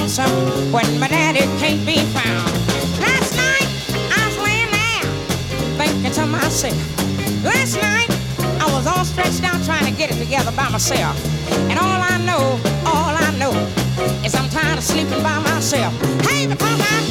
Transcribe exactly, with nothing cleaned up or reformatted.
lonesome when my daddy can't be found. Last night I was laying there thinking to myself. Last night I was all stretched out trying to get it together by myself. And all I know, all I know is I'm tired of sleeping by myself. Hey, because I'm